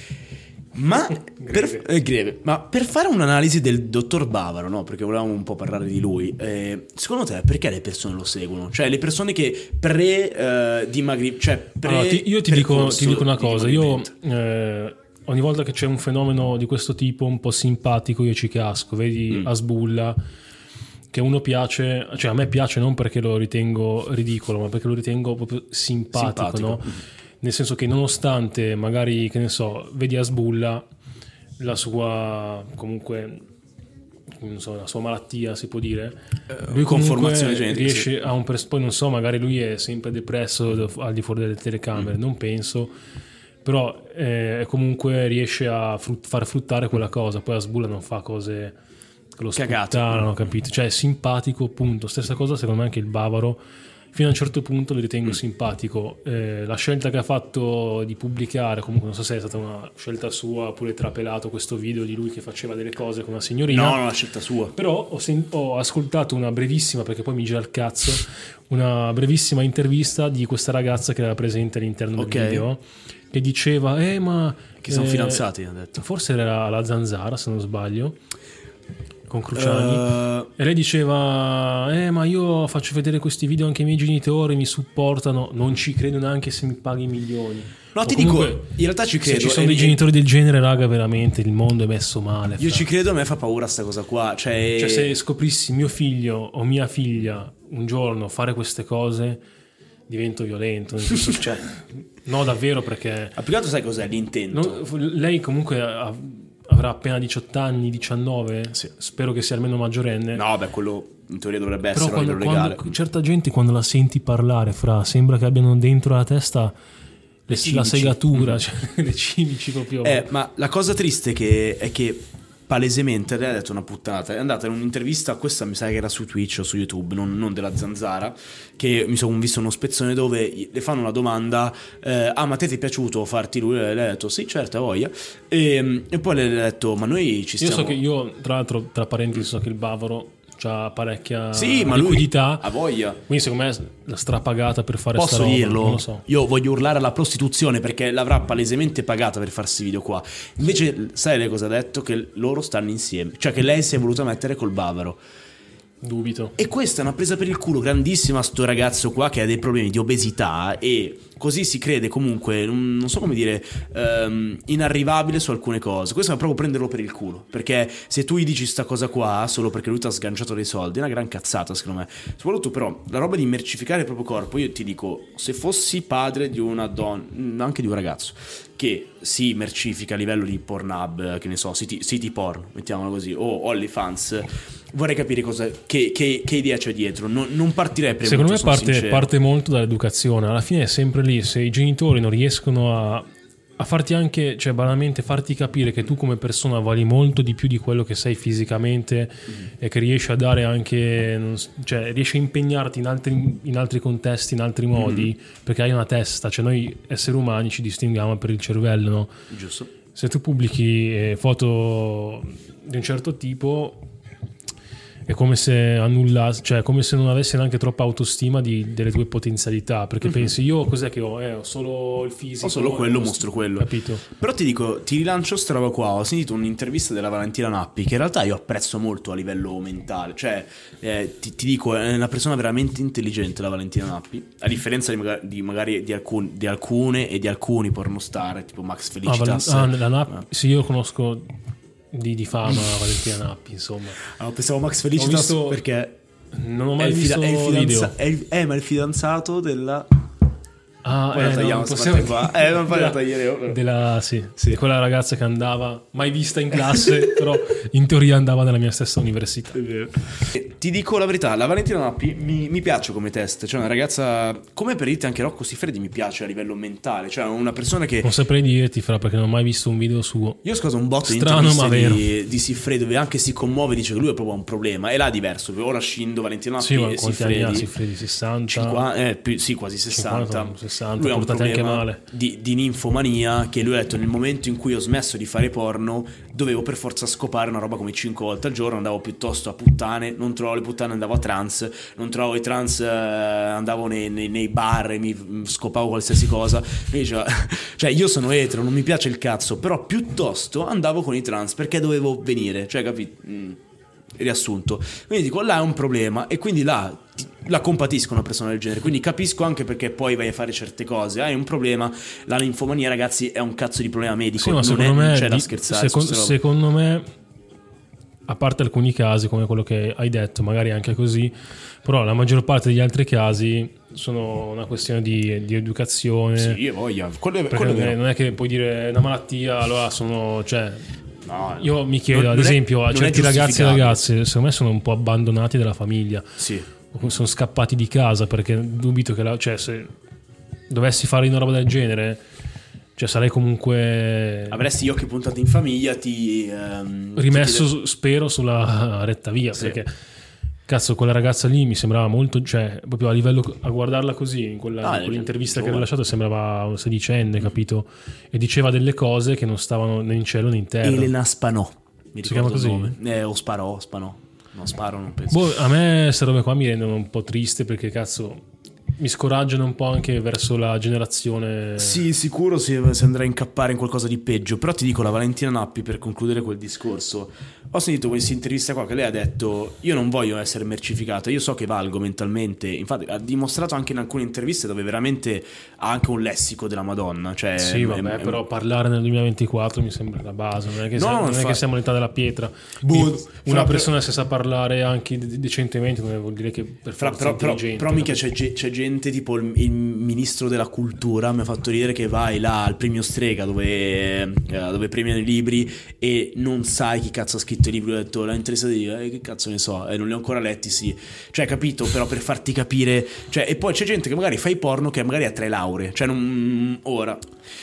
Ma per, eh, greve. Ma per fare un'analisi del dottor Bavaro, no? Perché volevamo un po' parlare di lui. Eh, secondo te perché le persone lo seguono? Cioè le persone che pre eh, dimagri, cioè pre allora, ti, io ti dico, ti dico una cosa. Io eh, ogni volta che c'è un fenomeno di questo tipo un po' simpatico io ci casco. Vedi mm. Asbulla, che uno piace, cioè a me piace non perché lo ritengo ridicolo, ma perché lo ritengo proprio simpatico, simpatico. No? Nel senso che nonostante magari, che ne so, vedi Asbulla, la sua comunque non so, la sua malattia si può dire, uh, lui comunque riesce sì. a un pres- poi non so, magari lui è sempre depresso al di fuori delle telecamere, mm. non penso, però eh, comunque riesce a frut- far fruttare quella cosa. Poi Asbulla non fa cose che lo sputtano, capito? Cioè è simpatico, punto. Stessa cosa secondo me anche il Bavaro. Fino a un certo punto lo ritengo mm. simpatico. Eh, la scelta che ha fatto di pubblicare, comunque non so se è stata una scelta sua oppure trapelato questo video di lui che faceva delle cose con una signorina. No, non è una scelta sua. Però ho, sen- ho ascoltato una brevissima, perché poi mi gira il cazzo, una brevissima intervista di questa ragazza che era presente all'interno okay. del video, che diceva, eh ma... Che sono eh, fidanzati, ha detto. Forse era la Zanzara, se non sbaglio. Con Cruciani uh, e lei diceva eh ma io faccio vedere questi video anche ai miei genitori, mi supportano, non ci credo neanche se mi paghi milioni. No, o ti dico, in realtà ci credo. Se ci sono dei genitori del genere, raga, veramente il mondo è messo male. Io fra. ci credo, a me fa paura sta cosa qua. Cioè... cioè se scoprissi mio figlio o mia figlia un giorno fare queste cose, divento violento. Nel senso, cioè, no, davvero, perché applicato sai cos'è l'intento? No, lei comunque ha, avrà appena diciotto anni, diciannove, sì. Spero che sia almeno maggiorenne. No, beh, quello in teoria dovrebbe essere però quando, legale. Quando, certa gente quando la senti parlare, fra, sembra che abbiano dentro la testa le, la segatura, mm. cioè, le cimici proprio. Eh, ma la cosa triste che è che palesemente lei ha detto una puttanata. È andata in un'intervista, questa mi sa che era su Twitch o su YouTube, non, non della Zanzara, che mi sono visto uno spezzone dove le fanno una domanda, eh, ah ma te ti è piaciuto farti lui? Lei ha detto sì certo, voglia, e, e poi lei ha detto ma noi ci stiamo... Io so che io tra l'altro tra parentesi so che il Bavaro c'ha parecchia sì, ma liquidità, ha voglia, quindi secondo me la strapagata per fare posso sta roba, dirlo, non lo so. Io voglio urlare alla prostituzione perché l'avrà palesemente pagata per farsi video qua. Invece sai lei cosa ha detto? Che loro stanno insieme, cioè che lei si è voluta mettere col Bavaro. Dubito. E questa è una presa per il culo grandissima, sto ragazzo qua che ha dei problemi di obesità e così si crede comunque, non so come dire, um, inarrivabile su alcune cose. Questo è proprio prenderlo per il culo, perché se tu gli dici sta cosa qua solo perché lui ti ha sganciato dei soldi è una gran cazzata secondo me. Soprattutto però la roba di mercificare il proprio corpo, io ti dico, se fossi padre di una donna, anche di un ragazzo che si mercifica a livello di Pornhub, che ne so, city, city porn, mettiamolo così, o OnlyFans, vorrei capire cosa, che, che, che idea c'è dietro. Non, non partirei prima. Secondo me parte, parte molto dall'educazione. Alla fine è sempre lì. Se i genitori non riescono a, a farti anche, cioè banalmente farti capire che tu come persona vali molto di più di quello che sei fisicamente, mm-hmm. e che riesci a dare anche, cioè riesci a impegnarti in altri, in altri contesti, in altri modi, mm-hmm. perché hai una testa. Cioè noi esseri umani ci distinguiamo per il cervello, no? Giusto. Se tu pubblichi eh, foto di un certo tipo, è come se annullassi, cioè come se non avessi neanche troppa autostima di, delle tue potenzialità, perché mm-hmm. pensi io cos'è che ho? Eh, ho solo il fisico, ho solo quello, mostro, mostro quello, capito? Però ti dico, ti rilancio sta roba qua. Ho sentito un'intervista della Valentina Nappi che in realtà io apprezzo molto a livello mentale, cioè eh, ti, ti dico, è una persona veramente intelligente la Valentina Nappi, a differenza di magari di, magari di, alcun, di alcune e di alcuni pornostar tipo Max Felicitas. Ah, Val- ah, la Nappi, eh. Sì, io conosco Di, di fama Valentina Nappi, insomma. Ah, pensavo Max Felicitas visto, perché non ho mai è visto fida- è il video. È, il, è ma il fidanzato della Ah, poi eh, la tagliamo, no, possiamo... qua. Eh, non fai della, la tagliere. Della, sì, sì. di quella ragazza che andava, mai vista in classe, però in teoria andava nella mia stessa università. E ti dico la verità, la Valentina Nappi mi, mi piace come test, cioè una ragazza, come per dirti anche Rocco Siffredi mi piace a livello mentale, cioè una persona che... Non saprei dirti, fra, perché non ho mai visto un video suo. Io ho scovato un botto Strano, di ma interviste vero. di, di Siffredi dove anche si commuove, dice che lui è proprio un problema, e là è diverso, ora scindo Valentina Nappi Sì, ma e quanti anni ha Siffredi. Siffredi? sessanta? cinquanta, eh, più, sì, quasi sessanta. cinquanta, sessanta, Lui ha un portati anche problema male. Di, di ninfomania, che lui ha detto nel momento in cui ho smesso di fare porno dovevo per forza scopare una roba come cinque volte al giorno, andavo piuttosto a puttane, non trovavo le puttane andavo a trans, non trovavo i trans eh, andavo nei, nei, nei bar e mi scopavo qualsiasi cosa. Mi diceva, cioè io sono etero, non mi piace il cazzo, però piuttosto andavo con i trans perché dovevo venire, cioè capito? Mm. Riassunto, quindi dico là è un problema e quindi là ti, la compatisco una persona del genere, quindi capisco anche perché poi vai a fare certe cose, hai un problema, la linfomania ragazzi è un cazzo di problema medico, Sì, ma non, secondo è, me non c'è di, da scherzare secondo, secondo me, a parte alcuni casi come quello che hai detto, magari anche così, però la maggior parte degli altri casi sono una questione di, di educazione. Sì, io voglio, quello è, perché quello è non, è, vero. non è che puoi dire una malattia, allora sono, cioè No, io mi chiedo, non, ad non esempio, è, a certi ragazzi e ragazze, secondo me sono un po' abbandonati dalla famiglia. Sì. Sono scappati di casa perché dubito che la, cioè, se dovessi fare una roba del genere, cioè sarei comunque avresti gli occhi puntati in famiglia, ti ehm, rimesso, ti chiede... spero, sulla retta via, sì. perché cazzo quella ragazza lì mi sembrava molto, cioè proprio a livello, a guardarla così in quella, ah, in quell'intervista che giovane. ha rilasciato sembrava un sedicenne, mm. capito? E diceva delle cose che non stavano né in cielo né in terra. Elena Spanò, mi si chiama così? Il nome. Eh, o Sparò, Spanò. Non sparo, non penso. Boh, a me queste robe qua mi rendono un po' triste perché cazzo mi scoraggiano un po' anche verso la generazione. Sì, sicuro si, si andrà a incappare in qualcosa di peggio. Però ti dico, la Valentina Nappi, per concludere quel discorso, ho sentito questa intervista qua che lei ha detto: io non voglio essere mercificata, io so che valgo mentalmente. Infatti ha dimostrato anche in alcune interviste dove veramente ha anche un lessico della Madonna, cioè, sì vabbè, è, però parlare nel duemilaventiquattro mi sembra la base. Non è che, no, siamo, non fa... è che siamo all'età della pietra. Boh, una fra, persona per... se sa parlare anche decentemente non vuol dire che per fra, forza però, però, intelligente. però mica c'è, c'è gente tipo il, il ministro della cultura, mi ha fatto ridere, che vai là al premio Strega dove, eh, dove premiano i libri e non sai chi cazzo ha scritto i libri. Ho detto la interessa di dire eh, che cazzo ne so, eh, non li ho ancora letti, sì, cioè capito, però per farti capire, cioè, e poi c'è gente che magari fa i porno che magari ha tre lauree, cioè non ora.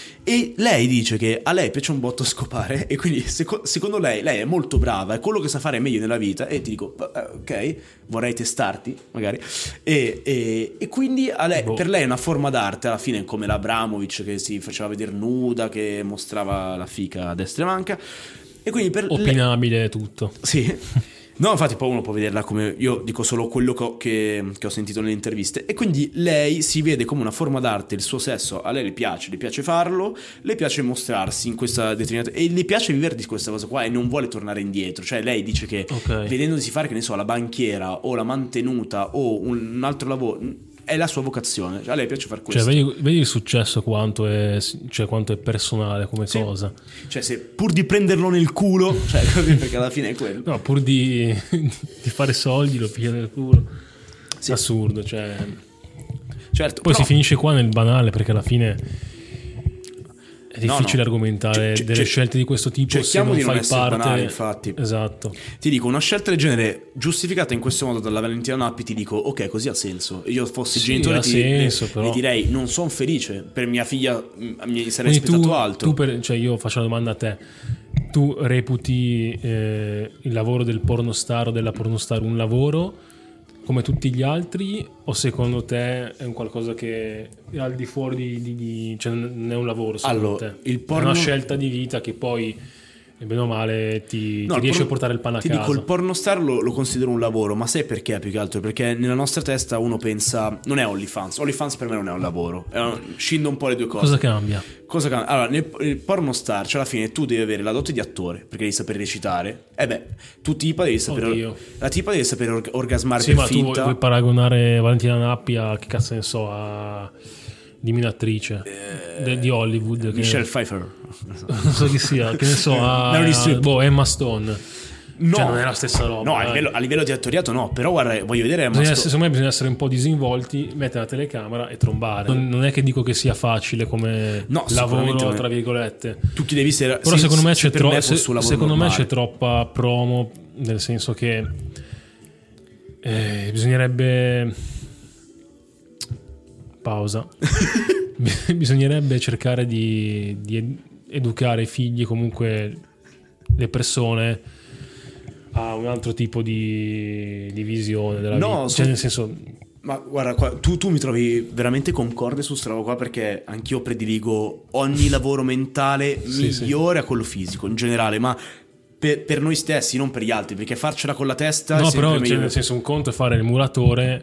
E lei dice che a lei piace un botto scopare e quindi seco- secondo lei lei è molto brava, è quello che sa fare meglio nella vita, e ti dico ok, vorrei testarti magari, e, e, e quindi a lei, boh. per lei è una forma d'arte alla fine, come l'Abramovic che si faceva vedere nuda, che mostrava la fica a destra e manca, e quindi per opinabile lei... tutto. Sì. No, infatti poi uno può vederla come, io dico solo quello che ho, che, che ho sentito nelle interviste, e quindi lei si vede come una forma d'arte, il suo sesso a lei le piace, le piace farlo, le piace mostrarsi in questa determinata, e le piace vivere di questa cosa qua e non vuole tornare indietro, cioè lei dice che okay. vedendosi fare, che ne so, la banchiera o la mantenuta o un altro lavoro è la sua vocazione, cioè a lei piace fare questo. Cioè vedi, vedi il successo quanto è, cioè quanto è personale come sì. cosa. Cioè se pur di prenderlo nel culo, cioè perché alla fine è quello. No, pur di, di fare soldi lo piglia nel culo. Sì. Assurdo, cioè. Certo. Poi però... si finisce qua nel banale perché alla fine è difficile no, no. argomentare c- c- delle c- scelte di questo tipo se non di non fai parte. Banali, infatti. Esatto. Ti dico, una scelta del genere giustificata in questo modo dalla Valentina Nappi, ti dico ok, così ha senso. Io fossi sì, genitore ti senso, le, però. le direi non sono felice, per mia figlia mi sarei Quindi aspettato tu, altro. Tu per, cioè io faccio una domanda a te. Tu reputi eh, il lavoro del pornostar o della pornostar un lavoro come tutti gli altri, o secondo te è un qualcosa che è al di fuori di, di, di cioè non è un lavoro secondo allora, te? Il porno... È una scelta di vita che poi bene o male ti, no, ti riesce porno... a portare il pane a ti casa. Ti dico, il pornostar lo, lo considero un lavoro, ma sai perché più che altro? Perché nella nostra testa uno pensa, non è OnlyFans, OnlyFans per me non è un lavoro, è un... scindo un po' le due cose. Cosa cambia? Cosa cambia? Allora, nel, nel pornostar, cioè alla fine tu devi avere la dote di attore, perché devi sapere recitare. E eh beh, tu tipa devi sapere Oddio. La tipa deve sapere org- orgasmare sì, per ma finta. tu vuoi, vuoi paragonare Valentina Nappi a, che cazzo ne so, a dimmi un'attrice eh, di Hollywood, Michelle che... Pfeiffer, non so chi sia, che ne so, a boh, Emma Stone. No, cioè non è la stessa roba. No, a livello, a livello di attoriato no, però guarda, voglio vedere... Bisogna, Masto... secondo me bisogna essere un po' disinvolti, mettere la telecamera e trombare. Non, non è che dico che sia facile come no, lavoro, tra virgolette. Tu ti devi essere... Però se, secondo me, se c'è, tro- me se, secondo me c'è troppa promo, nel senso che eh, bisognerebbe... Pausa. Bisognerebbe cercare di, di educare i figli, comunque le persone, a un altro tipo di, di visione della no, vita. so... Cioè, nel senso... Ma guarda, qua, tu, tu mi trovi veramente concorde su sta roba qua, perché anch'io prediligo ogni lavoro mentale sì, migliore sì. a quello fisico, in generale, ma... Per, per noi stessi, non per gli altri, perché farcela con la testa... No, è però, meglio. cioè, nel senso, un conto è fare il muratore...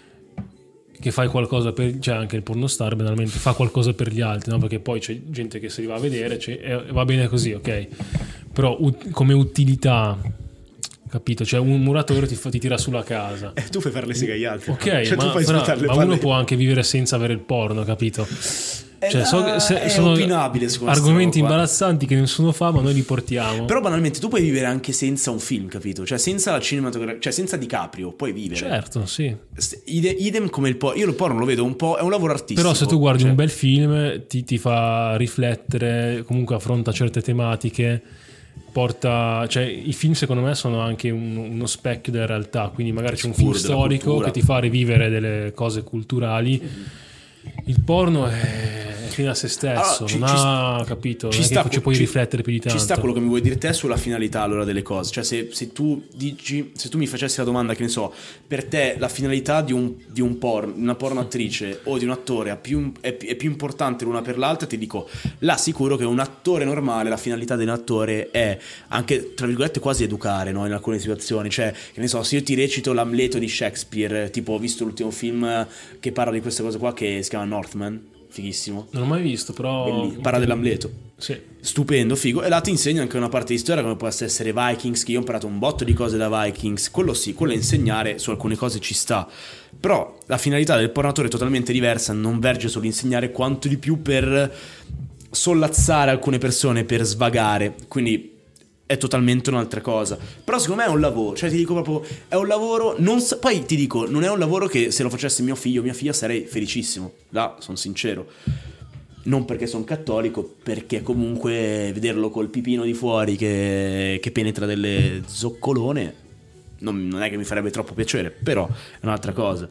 che fai qualcosa per, cioè anche il pornostar banalmente fa qualcosa per gli altri, no? Perché poi c'è gente che si va a vedere, cioè, e va bene così, ok, però ut- come utilità, capito, cioè un muratore ti, fa, ti tira sulla casa, eh, tu fai fare le seghe agli altri, ok, cioè, ma, tu fai fra, le ma palle. uno può anche vivere senza avere il porno, capito? Cioè, eh, so, se, è sono opinabile, argomenti imbarazzanti che nessuno fa, ma noi li portiamo. Però banalmente tu puoi vivere anche senza un film, capito? Cioè senza la cinematografia, cioè senza DiCaprio puoi vivere. Certo, sì. Idem, idem come il porno. Io il porno lo vedo un po', è un lavoro artistico. Però se tu guardi cioè... un bel film ti, ti fa riflettere, comunque affronta certe tematiche, porta, cioè i film secondo me sono anche un, uno specchio della realtà, quindi magari c'è un film storico che ti fa rivivere delle cose culturali. Il porno è fine a se stesso, allora, ci, non ci, ha capito, ci non sta, è che ci puoi ci, riflettere più di tanto. Ci sta quello che mi vuoi dire te sulla finalità allora delle cose, cioè se, se tu dici, se tu mi facessi la domanda, che ne so, per te la finalità di un, di un porno, una pornoattrice o di un attore è più, è, è più importante l'una per l'altra, ti dico là sicuro che un attore normale, la finalità di un attore è anche tra virgolette quasi educare, no? In alcune situazioni, cioè che ne so, se io ti recito l'Amleto di Shakespeare, tipo ho visto l'ultimo film che parla di queste cose qua che si chiama Northman, fighissimo, non l'ho mai visto, però Belli, parla dell'Amleto, sì. Stupendo, figo, e là ti insegna anche una parte di storia come può essere Vikings, che io ho imparato un botto di cose da Vikings, quello sì, quello insegnare su alcune cose ci sta, però la finalità del pornatore è totalmente diversa, non verge sull'insegnare quanto di più per sollazzare alcune persone, per svagare, quindi è totalmente un'altra cosa. Però secondo me è un lavoro, cioè ti dico proprio, è un lavoro, non so, poi ti dico, non è un lavoro che se lo facesse mio figlio o mia figlia sarei felicissimo, là sono sincero, non perché sono cattolico, perché comunque vederlo col pipino di fuori che, che penetra delle zoccolone non, non è che mi farebbe troppo piacere, però è un'altra cosa.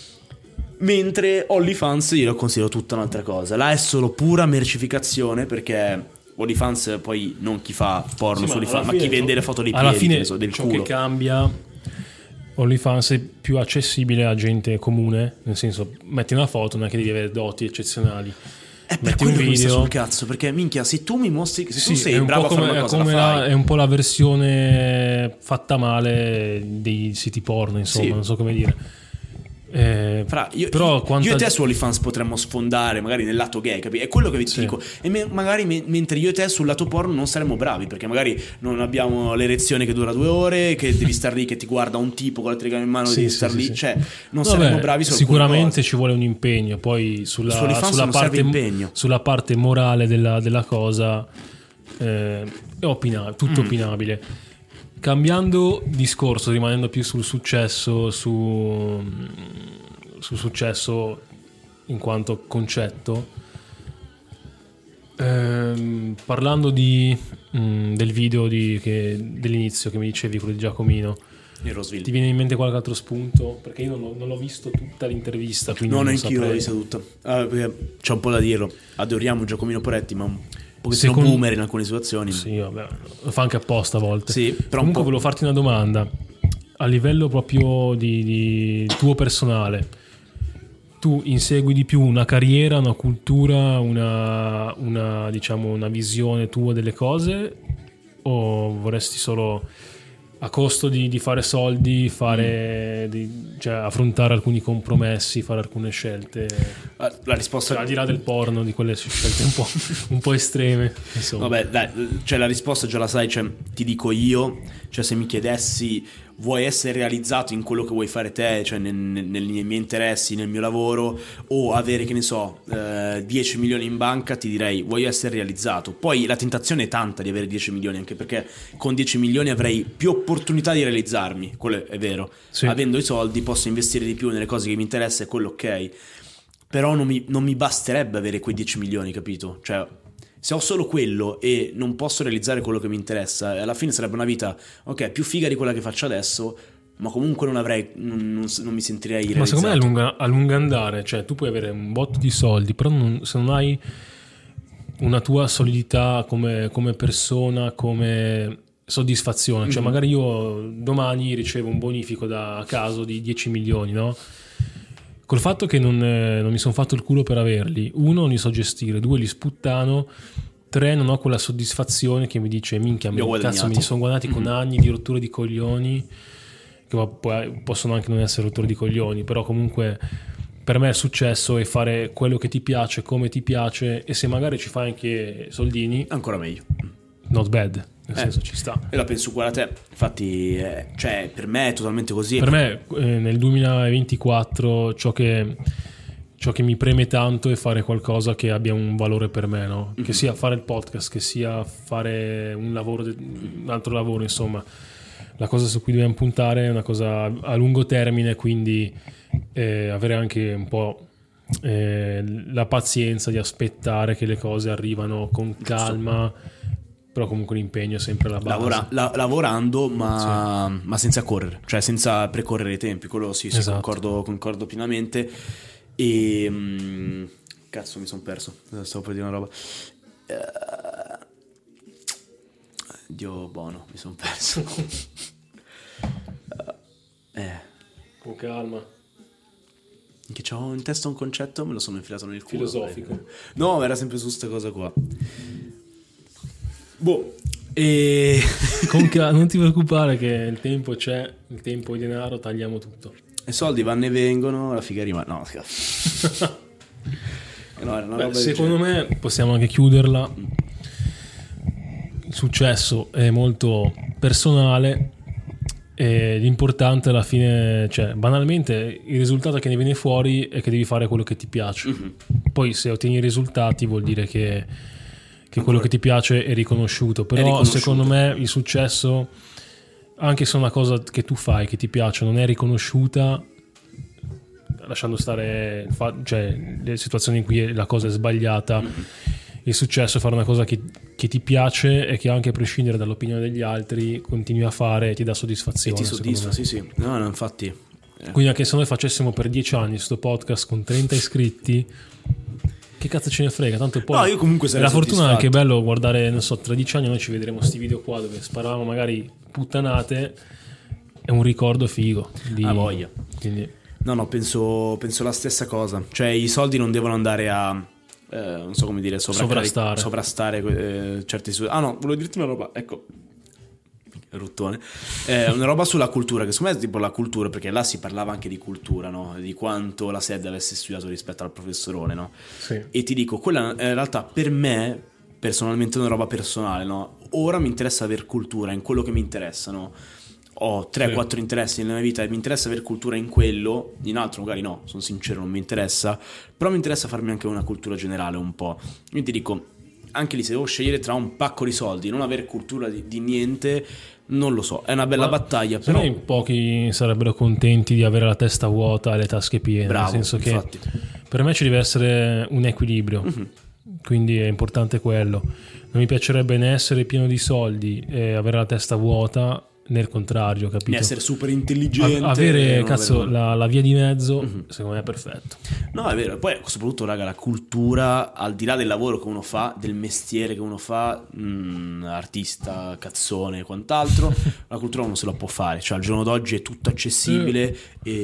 Mentre OnlyFans io lo considero tutta un'altra cosa, là è solo pura mercificazione, perché OnlyFans poi non chi fa porno sì, su OnlyFans, ma, ma chi vende le foto dei alla piedi, fine so, del ciò culo. che cambia, OnlyFans è più accessibile a gente comune, nel senso metti una foto, non è che devi avere doti eccezionali. È per metti quello un che mi sta video sul cazzo, perché minchia, se tu mi mostri, se sì, tu sei bravo a fare come, una cosa, come la fai. la, è un po' la versione fatta male dei siti porno, insomma, Sì. non so come dire. Eh, Fra, io, però io, quanta... io e te su OnlyFans potremmo sfondare magari nel lato gay, capi? È quello che vi Sì. dico. E me, magari me, mentre io e te sul lato porno non saremmo bravi, perché magari non abbiamo l'erezione che dura due ore, che devi star lì, che ti guarda un tipo con la telecamera in mano, Sì, devi sì, star sì, lì, sì. cioè non Vabbè, saremmo bravi su sicuramente cose. ci vuole un impegno, poi sulla, Su OnlyFans sulla, non serve parte, impegno. sulla parte morale della, della cosa eh, è opinabile, tutto Mm. opinabile. Cambiando discorso, rimanendo più sul successo, su, sul successo in quanto concetto, ehm, parlando di, mh, del video di, che, dell'inizio che mi dicevi, quello di Giacomino, ti viene in mente qualche altro spunto? Perché io non, l'ho, non l'ho visto tutta l'intervista, quindi No, non neanche io l'ho saprei. vista tutta. Ah, perché c'è un po' da dirlo. Adoriamo Giacomino Poretti, ma un pochettino Secondo- boomer in alcune situazioni. Sì, vabbè, lo fa anche apposta a volte. Sì, però un Comunque po'. volevo farti una domanda a livello proprio di, di tuo personale. Tu insegui di più una carriera, una cultura, una, una diciamo una visione tua delle cose, o vorresti solo a costo di, di fare soldi, fare di, cioè affrontare alcuni compromessi, fare alcune scelte, Ah, La risposta cioè, al di là del porno, di quelle scelte un po', un po' estreme, insomma. Vabbè, dai, cioè la risposta già la sai, cioè ti dico io, cioè se mi chiedessi vuoi essere realizzato in quello che vuoi fare te, cioè nel, nel, nei miei interessi, nel mio lavoro, o avere, che ne so, eh, dieci milioni in banca, ti direi voglio essere realizzato. Poi la tentazione è tanta di avere dieci milioni, anche perché con dieci milioni avrei più opportunità di realizzarmi, quello è vero. Sì. Avendo i soldi posso investire di più nelle cose che mi interessa, e quello ok. Però non mi, non mi basterebbe avere quei dieci milioni, capito? Cioè, se ho solo quello e non posso realizzare quello che mi interessa, alla fine sarebbe una vita, ok, più figa di quella che faccio adesso, ma comunque non avrei, non, non, non mi sentirei realizzato. Ma secondo me a lunga, a lungo andare, cioè tu puoi avere un botto di soldi, però non, se non hai una tua solidità come, come persona, come soddisfazione, cioè magari io domani ricevo un bonifico da a caso di dieci milioni, no? Col fatto che non, eh, non mi sono fatto il culo per averli, uno, non li so gestire, due, li sputtano, tre, non ho quella soddisfazione che mi dice minchia, mi, cazzo, me li sono guadagnati mm-hmm. con anni di rotture di coglioni, che poi possono anche non essere rotture di coglioni, però comunque per me il successo è fare quello che ti piace, come ti piace, e se magari ci fai anche soldini, ancora meglio. Not bad. Nel eh, senso ci sta. E la penso uguale a te. Infatti, eh, cioè, per me è totalmente così. Per me, eh, nel duemilaventiquattro, ciò che, ciò che mi preme tanto è fare qualcosa che abbia un valore per me, no? Mm-hmm. Che sia fare il podcast, che sia fare un lavoro, un altro lavoro, insomma. La cosa su cui dobbiamo puntare è una cosa a lungo termine, quindi eh, avere anche un po' eh, la pazienza di aspettare che le cose arrivano con calma. Però comunque l'impegno è sempre la base. Lavora, la, lavorando ma, sì. ma senza correre, cioè senza precorrere i tempi. Quello sì, sì esatto. concordo, concordo pienamente. E mh, cazzo, mi sono perso, stavo per dire una roba. uh, Dio buono, mi sono perso. uh, eh. Con calma. Che c'ho in testa un concetto, me lo sono infilato nel culo. Filosofico. No, era sempre su questa cosa qua. Boh, e... Comunque non ti preoccupare che il tempo c'è, il tempo è denaro, tagliamo tutto. I soldi vanno e vengono, la figa rimane. No, scherzo. no, era una Beh, roba secondo me possiamo anche chiuderla. Il successo è molto personale e l'importante alla fine, cioè banalmente il risultato che ne viene fuori è che devi fare quello che ti piace. Mm-hmm. Poi se ottieni i risultati vuol dire che che quello che ti piace è riconosciuto, però è riconosciuto. Secondo me il successo, anche se una cosa che tu fai che ti piace non è riconosciuta, lasciando stare cioè le situazioni in cui la cosa è sbagliata, mm-hmm. il successo è fare una cosa che, che ti piace e che anche a prescindere dall'opinione degli altri continui a fare e ti dà soddisfazione. E ti soddisfa, sì sì. No, no, infatti. Eh. Quindi anche se noi facessimo per dieci anni sto podcast con trenta iscritti, che cazzo ce ne frega, tanto poi no, io comunque sarei la fortuna è anche bello guardare, non so, tra dieci anni noi ci vedremo sti video qua dove sparavamo magari puttanate, è un ricordo figo di... a voglia. Quindi... no no penso, penso la stessa cosa, cioè i soldi non devono andare a eh, non so come dire sovrastare sovrastare eh, certi ah no volevo dirti una roba, ecco ruttone, eh, una roba sulla cultura, che secondo me è tipo la cultura, perché là si parlava anche di cultura, no? Di quanto la S E D avesse studiato rispetto al professorone, no? Sì. E ti dico, quella in realtà per me personalmente è una roba personale, no? Ora mi interessa aver cultura in quello che mi interessa, no? Ho tre quattro sì. interessi nella mia vita e mi interessa aver cultura in quello, in altro magari no, sono sincero, non mi interessa, però mi interessa farmi anche una cultura generale un po'. Quindi ti dico, anche lì se devo scegliere tra un pacco di soldi e non avere cultura di, di niente, non lo so, è una bella Ma battaglia, però me pochi sarebbero contenti di avere la testa vuota e le tasche piene. Bravo, nel senso infatti. Che per me ci deve essere un equilibrio, mm-hmm. quindi è importante quello. Non mi piacerebbe né essere pieno di soldi e avere la testa vuota, nel contrario, capito? Di essere super intelligente, A- avere cazzo la, la via di mezzo, mm-hmm. secondo me è perfetto. No, è vero. Poi soprattutto, raga, la cultura, al di là del lavoro che uno fa, del mestiere che uno fa, mh, artista, cazzone e quant'altro, la cultura uno se la può fare, cioè al giorno d'oggi è tutto accessibile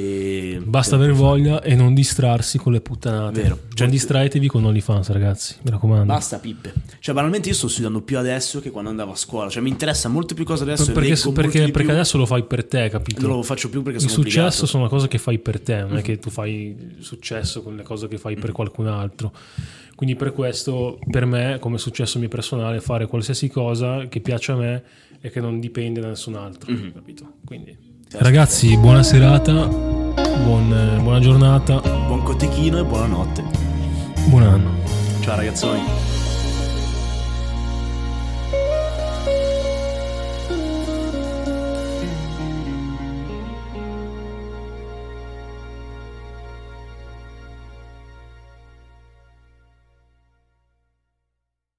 e basta avere voglia e non distrarsi con le puttanate. Vero. Cioè distraetevi con OnlyFans, ragazzi, mi raccomando. Basta pippe. Cioè banalmente io sto studiando più adesso che quando andavo a scuola, cioè mi interessa molto più cosa adesso, perché, e leggo perché, perché adesso lo fai per te, capito? Non lo faccio più perché il sono successo obbligato. Sono cose che fai per te, non mm. è che tu fai successo con le cose che fai mm. per qualcun altro. Quindi per questo, per me, come successo mio personale, fare qualsiasi cosa che piace a me e che non dipende da nessun altro, mm. capito? Quindi Ragazzi, buona serata, buon, buona giornata, buon cotechino e buonanotte. buon anno. Ciao ragazzoni.